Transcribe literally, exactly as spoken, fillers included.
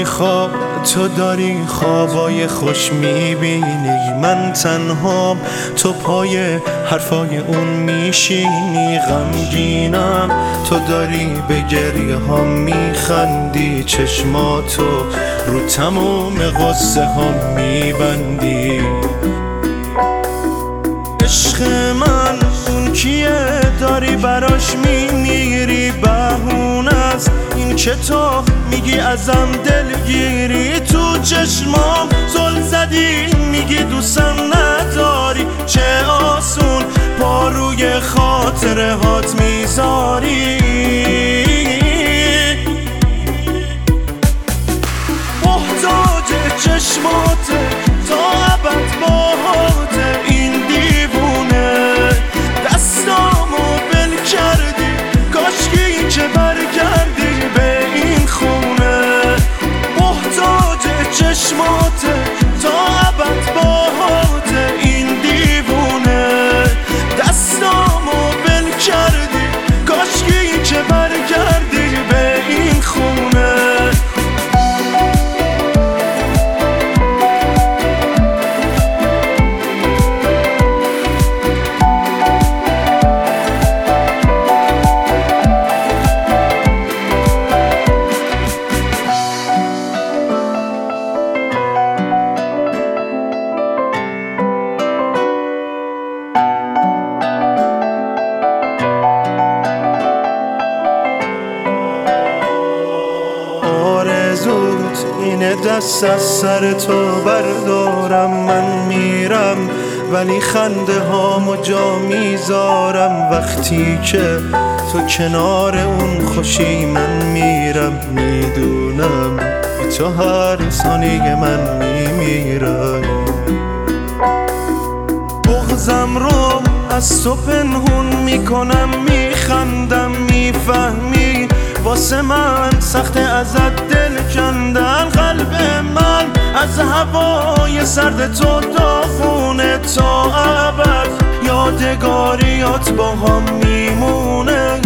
خواب تو داری خوابای خوش میبینی، من تنهام تو پای حرفای اون میشینی. غمگینم تو داری به گریه ها میخندی، چشماتو رو تمام غصه ها میبندی. عشق من اون کیه داری براش میمیری؟ بهونه است این که تو میگی ازم دلگیری، تو چشمام زل زدی میگی دوستم نداری. چه آسون پا روی خاطره هات میذاری، محتاج چشماته تا ابد باهاته. این دیوونه دستامو بل کردی، کاشکی که برگردی به این خونه. محتاج چشماته تا ابد باهاته. این دیوونه دستامو بل کردی، کاشکی که برگردی به این خونه. اینه دست از سر تو بردارم، من میرم ولی خنده هامو جا میذارم. وقتی که تو کنار اون خوشی من میرم، میدونم تو هر ثانیه من میمیرم. بغضم رو از تو پنهون میکنم، میخندم میفهمی واسه من سخت ازت دل کندن. قلب من از هوای سرد تو داغونه، تا ابد یادگاریات با هم میمونه.